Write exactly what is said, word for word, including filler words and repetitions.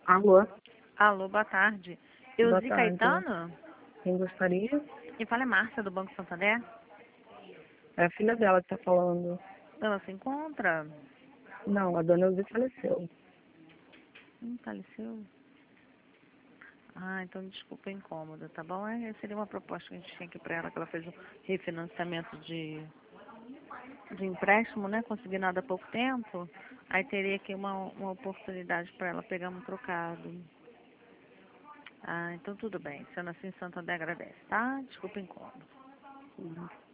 Alô, Alô, boa tarde. boa Euzi tarde. Caetano? Quem gostaria? Quem fala é Márcia, do Banco Santander. É a filha dela que tá falando. Ela se encontra? Não, a dona Elzi faleceu. Hum, faleceu? Ah, então desculpa o incômodo, tá bom? É, seria uma proposta que a gente tinha aqui pra ela, que ela fez um refinanciamento de, de empréstimo, né? Consignado há pouco tempo. Aí teria aqui uma, uma oportunidade para ela pegar um trocado. Ah, então tudo bem. Sendo assim, Santander agradece, tá? Desculpa o incômodo. Uhum.